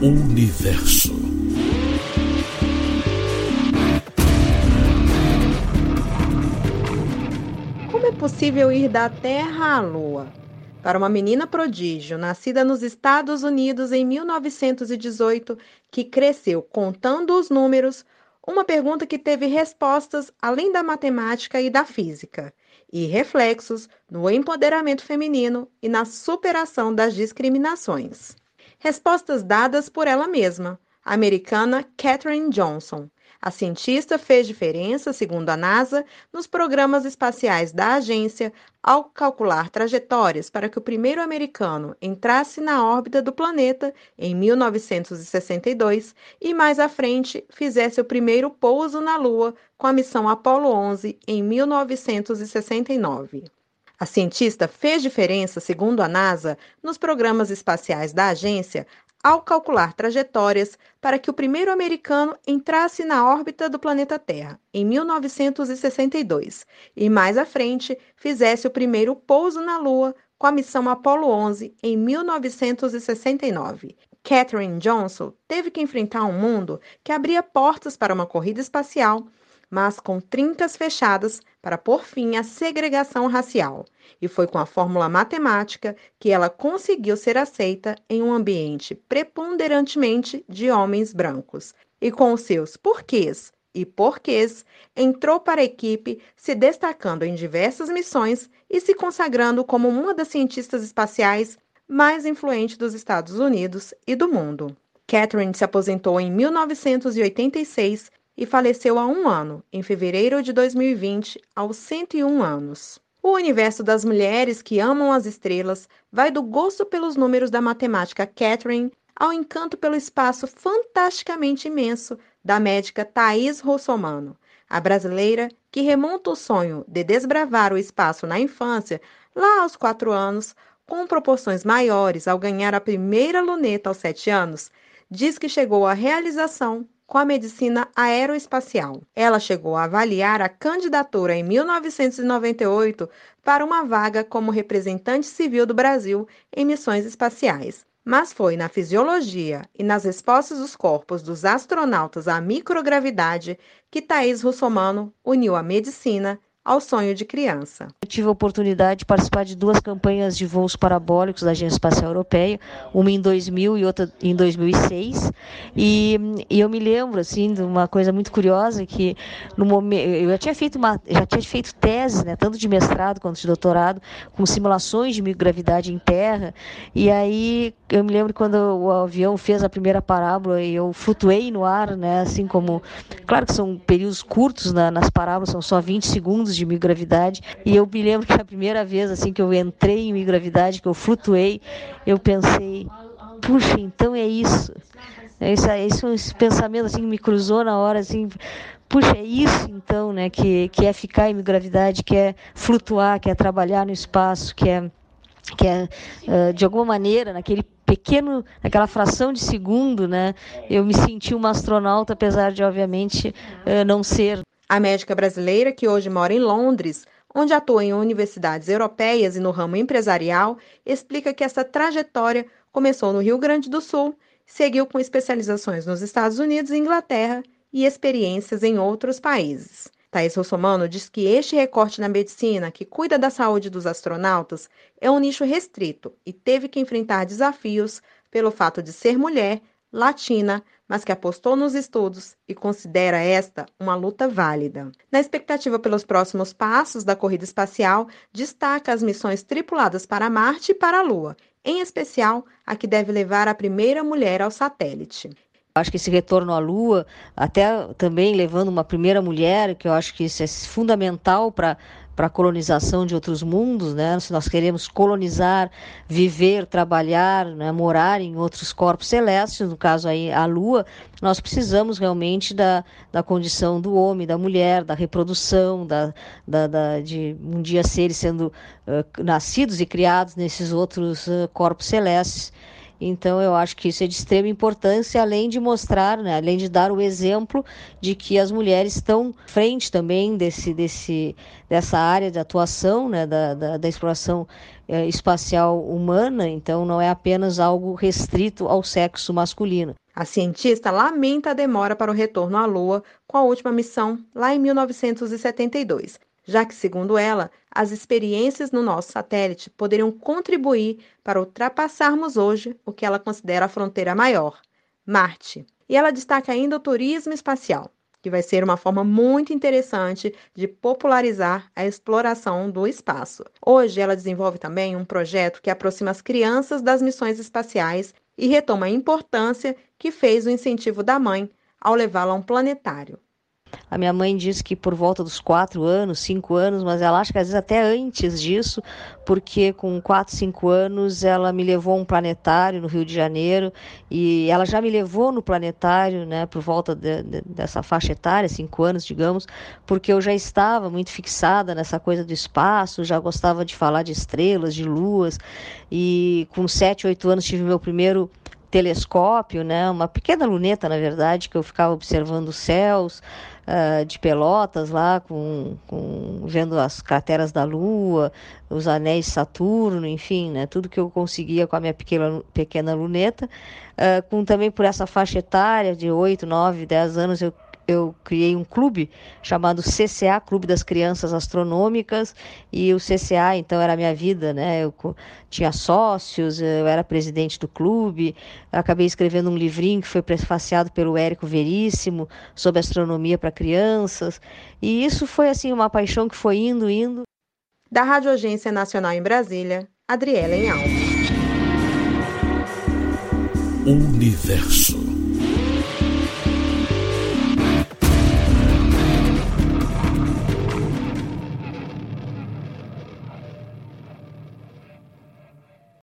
Universo. Como é possível ir da Terra à Lua? Para uma menina prodígio, nascida nos Estados Unidos em 1918, que cresceu contando os números, uma pergunta que teve respostas além da matemática e da física, e reflexos no empoderamento feminino e na superação das discriminações. Respostas dadas por ela mesma, a americana Katherine Johnson. A cientista fez diferença, segundo a NASA, nos programas espaciais da agência ao calcular trajetórias para que o primeiro americano entrasse na órbita do planeta em 1962 e mais à frente fizesse o primeiro pouso na Lua com a missão Apollo 11 em 1969. A cientista fez diferença, segundo a NASA, nos programas espaciais da agência ao calcular trajetórias para que o primeiro americano entrasse na órbita do planeta Terra, em 1962, e mais à frente fizesse o primeiro pouso na Lua com a missão Apollo 11 em 1969. Katherine Johnson teve que enfrentar um mundo que abria portas para uma corrida espacial, mas com trincas fechadas para pôr fim à segregação racial. E foi com a fórmula matemática que ela conseguiu ser aceita em um ambiente preponderantemente de homens brancos. E com os seus porquês e porquês, entrou para a equipe, se destacando em diversas missões e se consagrando como uma das cientistas espaciais mais influentes dos Estados Unidos e do mundo. Katherine se aposentou em 1986 e faleceu há um ano, em fevereiro de 2020, aos 101 anos. O universo das mulheres que amam as estrelas vai do gosto pelos números da matemática Katherine ao encanto pelo espaço fantasticamente imenso da médica Thaís Russomano, a brasileira que remonta o sonho de desbravar o espaço na infância, lá aos 4 anos, com proporções maiores ao ganhar a primeira luneta aos 7 anos, diz que chegou à realização com a medicina aeroespacial. Ela chegou a avaliar a candidatura em 1998 para uma vaga como representante civil do Brasil em missões espaciais. Mas foi na fisiologia e nas respostas dos corpos dos astronautas à microgravidade que Thaís Russomano uniu a medicina ao sonho de criança. Eu tive a oportunidade de participar de 2 campanhas de voos parabólicos da Agência Espacial Europeia, uma em 2000 e outra em 2006, e eu me lembro assim de uma coisa muito curiosa que no momento eu já tinha feito teses, né, tanto de mestrado quanto de doutorado, com simulações de microgravidade em terra, e aí eu me lembro quando o avião fez a primeira parábola e eu flutuei no ar, né, assim como, claro que são períodos curtos nas parábolas, são só 20 segundos de microgravidade, e eu me lembro que a primeira vez assim que eu entrei em microgravidade, que eu flutuei, eu pensei, puxa, então é isso. Esse pensamento assim me cruzou na hora, assim, puxa, é isso então, né, que é ficar em microgravidade, que é flutuar, que é trabalhar no espaço, que é de alguma maneira, naquela fração de segundo, né, eu me senti uma astronauta, apesar de, obviamente, não ser. A médica brasileira, que hoje mora em Londres, onde atua em universidades europeias e no ramo empresarial, explica que essa trajetória começou no Rio Grande do Sul, seguiu com especializações nos Estados Unidos e Inglaterra e experiências em outros países. Thaís Russomano diz que este recorte na medicina, que cuida da saúde dos astronautas, é um nicho restrito e teve que enfrentar desafios pelo fato de ser mulher, latina, mas que apostou nos estudos e considera esta uma luta válida. Na expectativa pelos próximos passos da corrida espacial, destaca as missões tripuladas para Marte e para a Lua, em especial a que deve levar a primeira mulher ao satélite. Acho que esse retorno à Lua, até também levando uma primeira mulher, que eu acho que isso é fundamental para a colonização de outros mundos, né? Se nós queremos colonizar, viver, trabalhar, né? Morar em outros corpos celestes, no caso aí a Lua, nós precisamos realmente da condição do homem, da mulher, da reprodução, de um dia seres sendo nascidos e criados nesses outros corpos celestes. Então eu acho que isso é de extrema importância, além de mostrar, né, além de dar o exemplo de que as mulheres estão à frente também dessa área de atuação, né, da exploração espacial humana, então não é apenas algo restrito ao sexo masculino. A cientista lamenta a demora para o retorno à Lua com a última missão, lá em 1972, já que, segundo ela, as experiências no nosso satélite poderiam contribuir para ultrapassarmos hoje o que ela considera a fronteira maior, Marte. E ela destaca ainda o turismo espacial, que vai ser uma forma muito interessante de popularizar a exploração do espaço. Hoje, ela desenvolve também um projeto que aproxima as crianças das missões espaciais e retoma a importância que fez o incentivo da mãe ao levá-la a um planetário. A minha mãe disse que por volta dos 4 anos, 5 anos, mas ela acha que às vezes até antes disso, porque com 4, 5 anos ela me levou a um planetário no Rio de Janeiro e ela já me levou no planetário, né, por volta dessa faixa etária, 5 anos, digamos, porque eu já estava muito fixada nessa coisa do espaço, já gostava de falar de estrelas, de luas, e com 7, 8 anos tive meu primeiro telescópio, né, uma pequena luneta, na verdade, que eu ficava observando os céus, de Pelotas lá, vendo as crateras da Lua, os anéis de Saturno, enfim, né, tudo que eu conseguia com a minha pequena luneta. Também por essa faixa etária de 8, 9, 10 anos, eu criei um clube chamado CCA, Clube das Crianças Astronômicas, e o CCA, então, era a minha vida, né? Eu tinha sócios, eu era presidente do clube, acabei escrevendo um livrinho que foi prefaciado pelo Érico Veríssimo, sobre astronomia para crianças, e isso foi, assim, uma paixão que foi indo. Da Rádio Agência Nacional em Brasília, Adriela Alves. Universo.